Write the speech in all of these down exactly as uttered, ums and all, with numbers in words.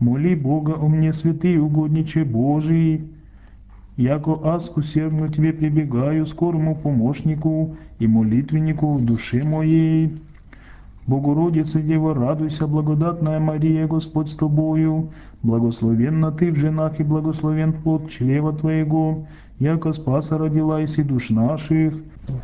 Моли Бога о мне, святый угодниче Божий, яко аз усердно Тебе прибегаю, скорому помощнику и молитвеннику в душе моей. Богородица Дева, радуйся, благодатная Мария, Господь с Тобою, благословенна Ты в женах и благословен плод чрева Твоего, яко Спаса родила и душ наших.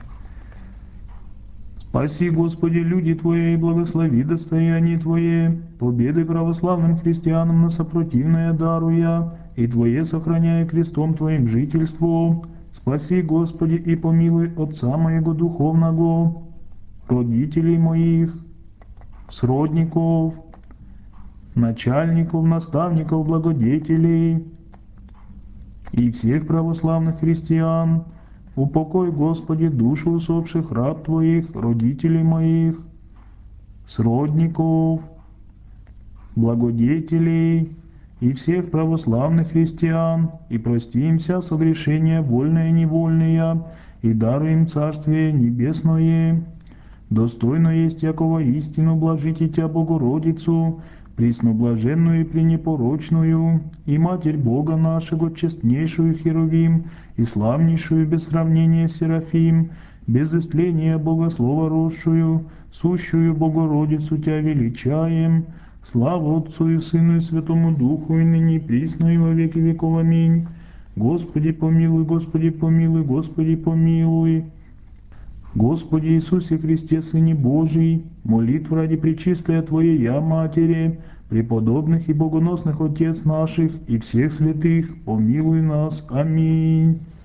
Спаси, Господи, люди Твои, и благослови достояние Твое, победы православным христианам на сопротивное даруя, и Твое сохраняя крестом Твоим жительство. Спаси, Господи, и помилуй Отца моего духовного, родителей моих, сродников, начальников, наставников, благодетелей и всех православных христиан. Упокой, Господи, душу усопших раб Твоих, родителей моих, сродников, благодетелей и всех православных христиан, и прости им вся согрешения, вольные и невольные, и даруй им Царствие Небесное. Достойно есть якого истину блажите Тя, Богородицу, пресноблаженную и пренепорочную, и Матерь Бога нашего, честнейшую Херувим, и славнейшую без сравнения Серафим, без истления Богослова росшую, сущую Богородицу Тя величаем. Слава Отцу и Сыну и Святому Духу, и ныне и присно и во веки веков. Аминь. Господи помилуй, Господи помилуй, Господи помилуй. Господи Иисусе Христе, Сыне Божий, молитв ради пречистая Твоя Матери, преподобных и богоносных Отец наших и всех святых, помилуй нас. Аминь.